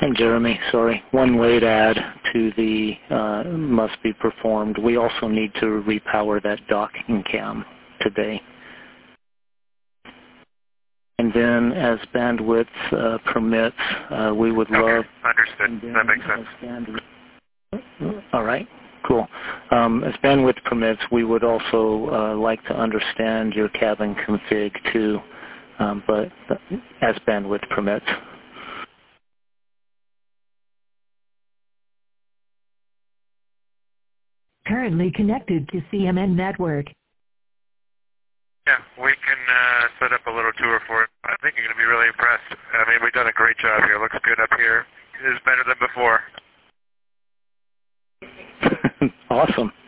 And Jeremy, sorry, one late add to the must be performed. We also need to repower that docking cam today. And then as bandwidth permits, we would love... Understood. That makes sense. All right, cool. As bandwidth permits, we would also like to understand your cabin config too, but as bandwidth permits. Currently connected to CMN network. Yeah, we can set up a little tour for it. I think you're going to be really impressed. I mean, we've done a great job here. Looks good up here. It is better than before. Awesome.